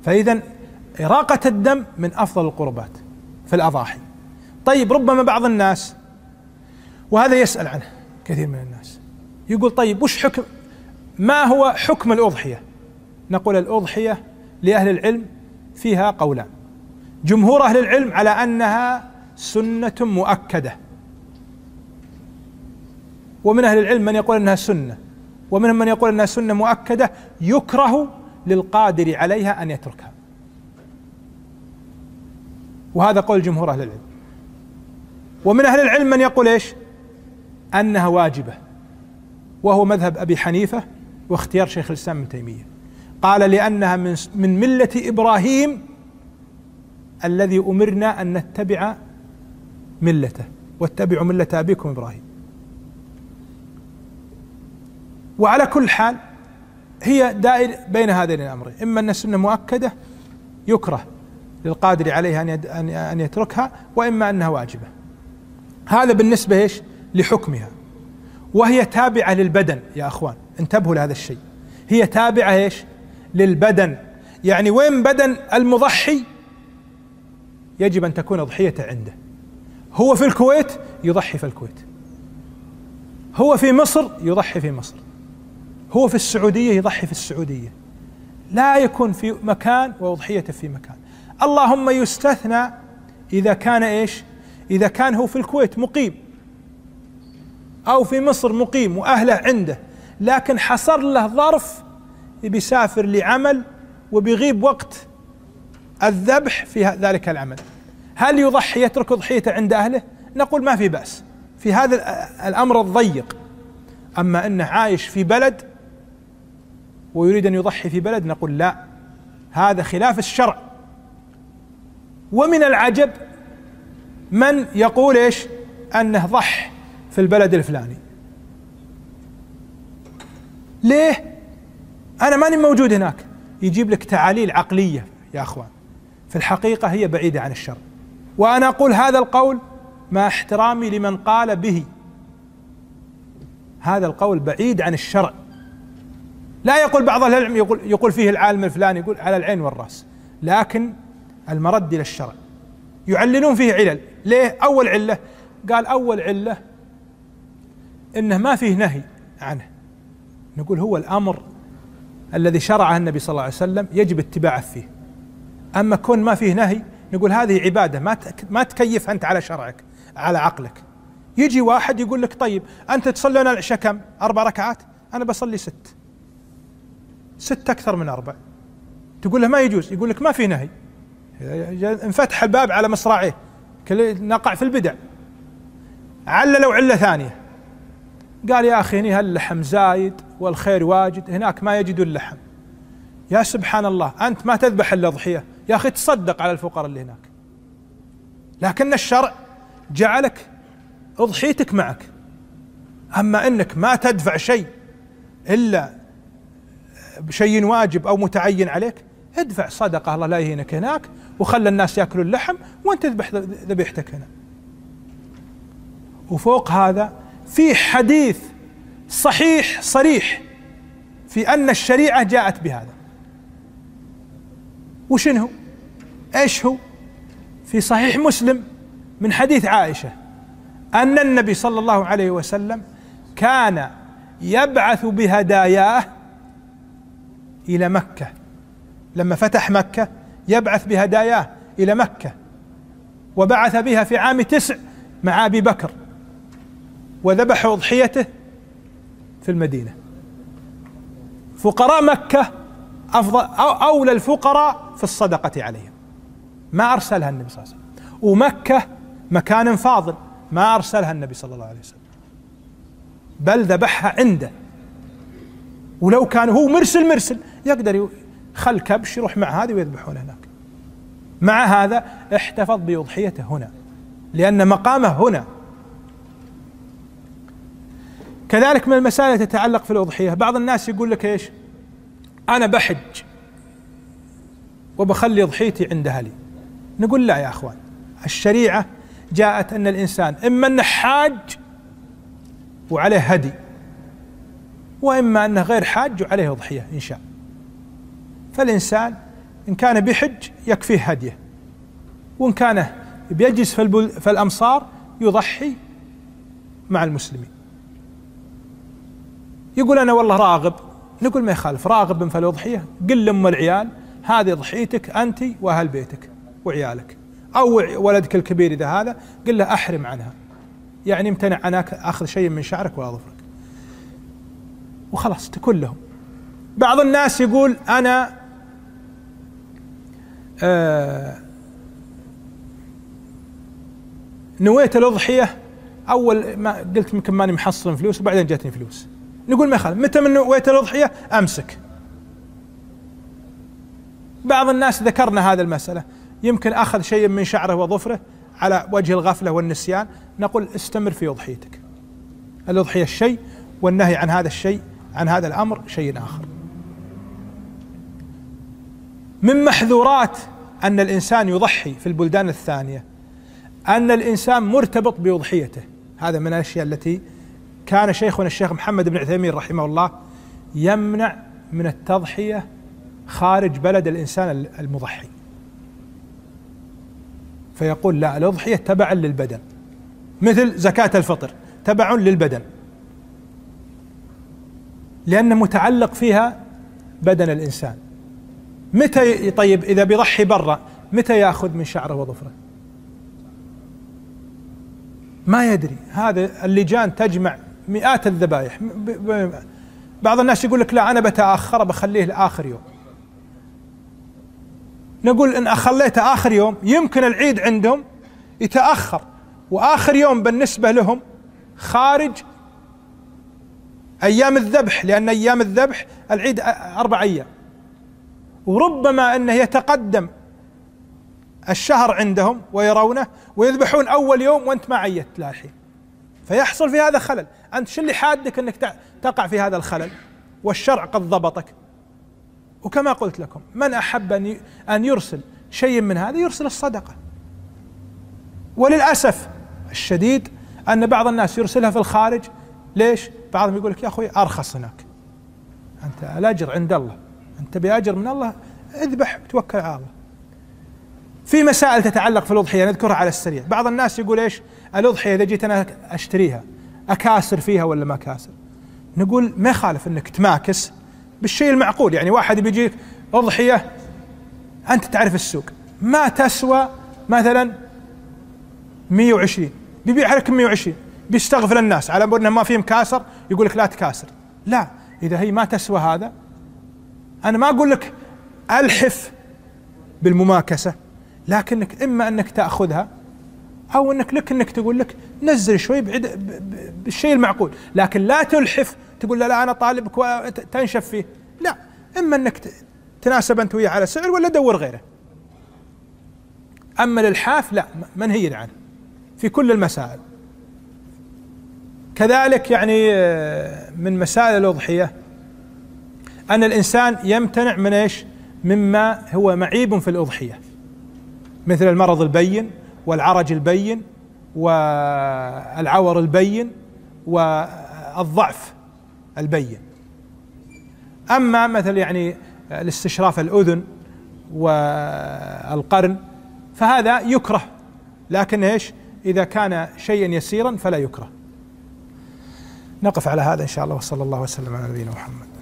فإذا إراقة الدم من أفضل القربات في الأضاحي. طيب ربما بعض الناس، وهذا يسأل عنه كثير من الناس، يقول طيب وش حكم، ما هو حكم الأضحية؟ نقول الأضحية لأهل العلم فيها قولان. جمهور أهل العلم على أنها سنة مؤكدة، ومن أهل العلم من يقول أنها سنة، ومنهم من يقول أنها سنة مؤكدة يكره للقادر عليها أن يتركها، وهذا قول جمهور أهل العلم. ومن أهل العلم من يقول إيش؟ أنها واجبة، وهو مذهب أبي حنيفة واختيار شيخ الإسلام ابن تيمية، قال لأنها من ملة إبراهيم الذي أمرنا أن نتبع ملته، واتبعوا ملة أبيكم إبراهيم. وعلى كل حال هي دائر بين هذين الأمرين، إما أن السنة مؤكدة يكره للقادر عليها أن يتركها، وإما أنها واجبة. هذا بالنسبة إيش؟ لحكمها. وهي تابعة للبدن يا أخوان، انتبهوا لهذا الشيء، هي تابعة إيش؟ للبدن. يعني وين بدن المضحي يجب أن تكون أضحيته عنده. هو في الكويت يضحي في الكويت، هو في مصر يضحي في مصر، هو في السعودية يضحي في السعودية، لا يكون في مكان وأضحيته في مكان. اللهم يستثنى إذا كان إيش؟ إذا كان هو في الكويت مقيم أو في مصر مقيم وأهله عنده، لكن حصل له ظرف بيسافر لعمل وبيغيب وقت الذبح في ذلك العمل، هل يضحي يترك أضحيته عند أهله؟ نقول ما في بأس في هذا الأمر الضيق. أما أنه عايش في بلد ويريد أن يضحي في بلد، نقول لا، هذا خلاف الشرع. ومن العجب من يقول إيش؟ أنه ضح في البلد الفلاني. ليه؟ أنا ماني موجود هناك. يجيب لك تعاليل عقلية يا أخوان، في الحقيقة هي بعيدة عن الشرع. وأنا أقول هذا القول مع احترامي لمن قال به، هذا القول بعيد عن الشرع. لا يقول بعض أهل العلم يقول فيه العالم الفلاني، يقول على العين والرأس، لكن المرد إلى الشرع. يعللون فيه علل. ليه؟ أول علة، قال أول علة إنه ما فيه نهي عنه. نقول هو الأمر الذي شرعه النبي صلى الله عليه وسلم يجب اتباعه فيه. أما كون ما فيه نهي، نقول هذه عبادة ما تكيف أنت على شرعك على عقلك. يجي واحد يقول لك طيب أنت تصلون العشاء كم؟ 4 ركعات، أنا بصلي 6 أكثر من 4. تقول له ما يجوز، يقول لك ما في نهي. انفتح الباب على مصراعيه، نقع في البدع. عللوا علة ثانية، قال يا أخي هنا اللحم زايد والخير واجد، هناك ما يجدوا اللحم. يا سبحان الله، أنت ما تذبح إلا أضحية، يا أخي تصدق على الفقراء اللي هناك. لكن الشرع جعلك أضحيتك معك. أما أنك ما تدفع شيء إلا بشيء واجب أو متعين عليك، ادفع صدقة الله لا يهينك هناك، وخلى الناس يأكلوا اللحم وأنت تذبح ذبيحتك هنا. وفوق هذا في حديث صحيح صريح في أن الشريعة جاءت بهذا. وشنو؟ ايش هو؟ في صحيح مسلم من حديث عائشة أن النبي صلى الله عليه وسلم كان يبعث بهداياه إلى مكة. لما فتح مكة يبعث بهداياه إلى مكة، وبعث بها في عام 9 مع أبي بكر، وذبح أضحيته في المدينة. فقراء مكة أفضل أولى الفقراء في الصدقة عليهم، ما أرسلها النبي صلى الله عليه وسلم. ومكة مكان فاضل، ما أرسلها النبي صلى الله عليه وسلم، بل ذبحها عنده. ولو كان هو مرسل يقدر خل كبش يروح مع هذه ويذبحون هناك. مع هذا احتفظ بأضحيته هنا لأن مقامه هنا. كذلك من المسائل تتعلق في الأضحية، بعض الناس يقول لك ايش؟ أنا بحج وبخلي أضحيتي عند أهلي. نقول لا يا أخوان، الشريعة جاءت أن الإنسان إما أنه حاج وعليه هدي، وإما أنه غير حاج وعليه أضحية إن شاء. فالإنسان إن كان بحج يكفيه هديه، وإن كان بيجلس في الأمصار يضحي مع المسلمين. يقول أنا والله راغب، نقول ما يخالف، راغب في الأضحية، قل لأم العيال هذه ضحيتك أنت وأهل بيتك وعيالك، أو ولدك الكبير إذا هذا قل له أحرم عنها، يعني امتنع عن أخذ شيء من شعرك ولا ظفرك، وخلاص تكون لهم. بعض الناس يقول أنا نويت الأضحية أول ما قلت يمكن ماني محصل فلوس وبعدين جاتني فلوس. نقول ما يخالف، متى من نويت الأضحية أمسك. بعض الناس ذكرنا هذا المسألة، يمكن أخذ شيء من شعره وظفره على وجه الغفلة والنسيان، نقول استمر في أضحيتك. الأضحية الشيء، والنهي عن هذا الشيء، عن هذا الأمر شيء آخر. من محذورات أن الإنسان يضحي في البلدان الثانية أن الإنسان مرتبط بأضحيته. هذا من الأشياء التي كان شيخنا الشيخ محمد بن عثيمين رحمه الله يمنع من التضحية خارج بلد الإنسان المضحي، فيقول لا، الأضحية تبعا للبدن، مثل زكاة الفطر تبع للبدن، لأنه متعلق فيها بدن الإنسان. متى طيب إذا بيضحي برا متى يأخذ من شعره وظفره؟ ما يدري. هذا اللجان تجمع مئات الذبائح. بعض الناس يقول لك لا أنا بتأخر بخليه لآخر يوم. نقول إن أخليته آخر يوم يمكن العيد عندهم يتأخر، وآخر يوم بالنسبة لهم خارج أيام الذبح، لأن أيام الذبح العيد 4 أيام، وربما أنه يتقدم الشهر عندهم ويرونه ويذبحون أول يوم وأنت ما عيت لا الحين، فيحصل في هذا خلل. أنت شو اللي حادك أنك تقع في هذا الخلل والشرع قد ضبطك؟ وكما قلت لكم من أحب أن يرسل شيء من هذا يرسل الصدقة. وللأسف الشديد أن بعض الناس يرسلها في الخارج. ليش؟ بعضهم يقول لك يا أخوي أرخص هناك، أنت الأجر عند الله، أنت بأجر من الله، اذبح وتوكل على الله. في مسائل تتعلق في الأضحية نذكرها على السريع. بعض الناس يقول إيش الأضحية إذا جيت أنا أشتريها أكاسر فيها ولا ما كاسر؟ نقول ما يخالف أنك تماكس بالشيء المعقول. يعني واحد بيجيك أضحية أنت تعرف السوق ما تسوى مثلا 120 بيبيعها لك 120، بيستغفل الناس على أنه ما فيه مكاسر، يقول لك لا تكاسر. لا، إذا هي ما تسوى هذا أنا ما أقول لك ألحف بالمماكسة، لكنك إما أنك تأخذها أو أنك تقول لك نزل شوي بالشيء المعقول، لكن لا تلحف تقول لا أنا طالبك وتنشف فيه. لا، إما أنك تناسب أنت وياه على سعر ولا دور غيره. أما الإلحاف لا، منهي عنه في كل المسائل. كذلك يعني من مسائل الأضحية أن الإنسان يمتنع من إيش؟ مما هو معيب في الأضحية، مثل المرض البين والعرج البين والعور البين والضعف البين. أما مثل يعني الاستشراف الأذن والقرن فهذا يكره، لكن إيش؟ إذا كان شيئا يسيرا فلا يكره. نقف على هذا إن شاء الله، وصلى الله وسلم على نبينا محمد.